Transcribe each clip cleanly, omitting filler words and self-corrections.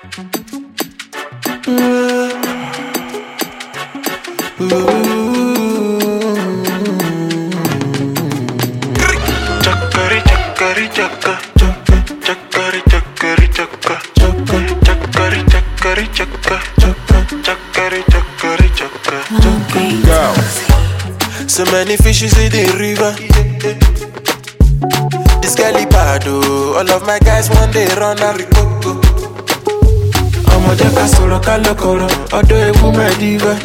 Chakari chakari chaka chaka chakari chakari chaka chaka chakari chakari chaka chaka chakari chakari chaka chaka. So many fishes in the river. This girl bad oh. All of my guys one day run a ricoco. I'm a jacka solo calocoro. Odo a woman diva.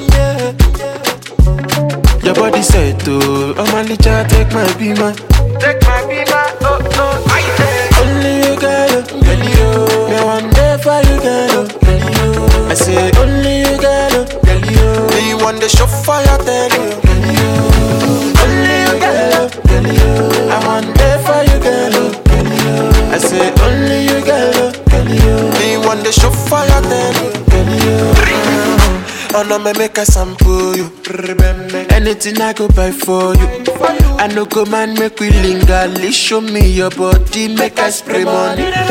Your body set to. I'm a licha take my beamer. Take my beamer, oh no, I take. Only you girl, girl you. Me one day for you girl, girl you. I say only you girl, girl you. Me one day show fire tell you, girl you. Only you girl, girl you. I one day for you girl, girl you. I say only you girl, girl you. Me one day show fire tell you, girl you. Oh no, me make a sample you. Anything I go buy for you. I no go man make we linger. Let's show me your body, make I spray money. I'm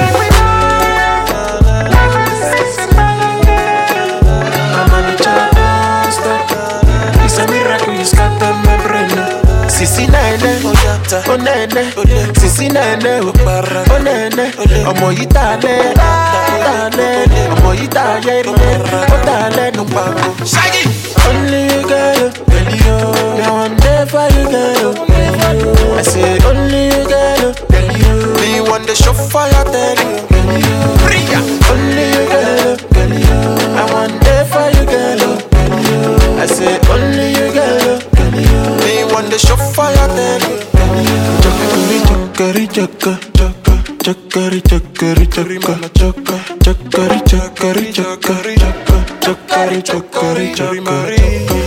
on the chart, stop. It's a miracle you scatter my brain. Sisi nene, oh nene, Sisi nene, oh nene, omo yitale, omo yitale, oh tale no pago. Only you girl, girl you. Me one day for you girl, girl you. I say only you girl, girl you. Me one day show fire tell you, girl you. Only you girl, girl you. I one day for you girl, girl you. I say only you girl, girl you. Me one day show fire tell you, girl you. Chakari chaka chaka chakari chakari chaka chaka chakari chakari chakari chaka chakari chakari chakari.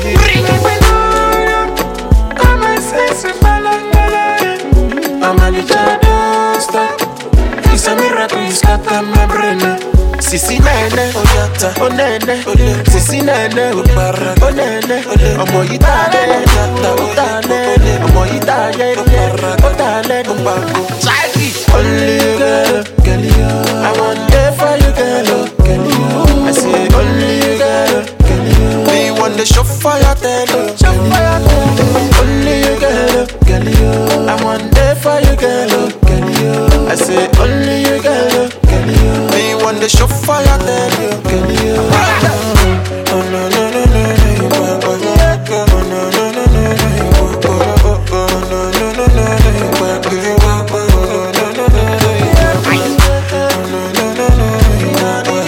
I'm a little stop. It's a miracle you scatter my brain. Sisi nene, oh nene, Sisi nene, oh nene, omo yitale, oh tale, omo yitale, oh tale, no pago. Only you girl, girl you. I want day for you girl, girl you. I say only you girl, girl you. Me want the show fire tell you, only you girl, girl you. I want day for you girl, girl you. I say only you girl, girl you. Me want the show fire tell you, girl you. Oh no no no no no, you back on me. Oh no no no no no, you back on. Oh no no no no no, you back on. Oh no no no no, you back on. Oh no no no no, you back on.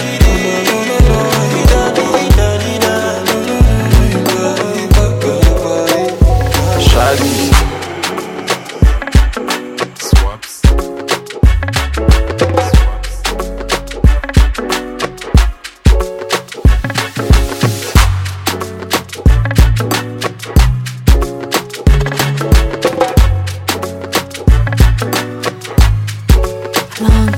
Shaggy. Swaps. Long